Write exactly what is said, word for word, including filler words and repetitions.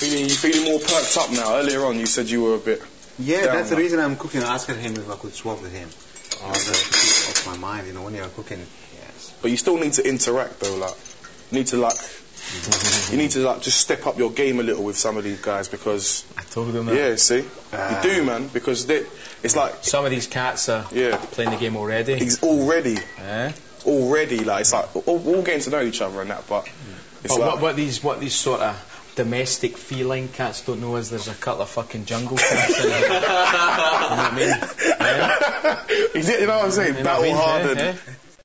Feeling, you feeling more perked up now? Earlier on, you said you were a bit. Yeah, down, that's the man. reason I'm cooking. I asked him if I could swap with him. Oh, that's off my mind, you know, when you're cooking. Yes. But you still need to interact, though. Like, you need to like, you need to like just step up your game a little with some of these guys because. I told them that. Yeah, see, Uh, you do, man, because they, it's like Some of these cats are yeah, playing the game already. it's already, Eh? already like it's like all, all getting to know each other and that, but it's But like what, what these what these sort of domestic feline cats don't know is there's a couple of fucking jungle cats in there. You know what I mean? Eh? Is it, you know what I'm saying? You know what I Battle mean? hardened. Eh? Eh?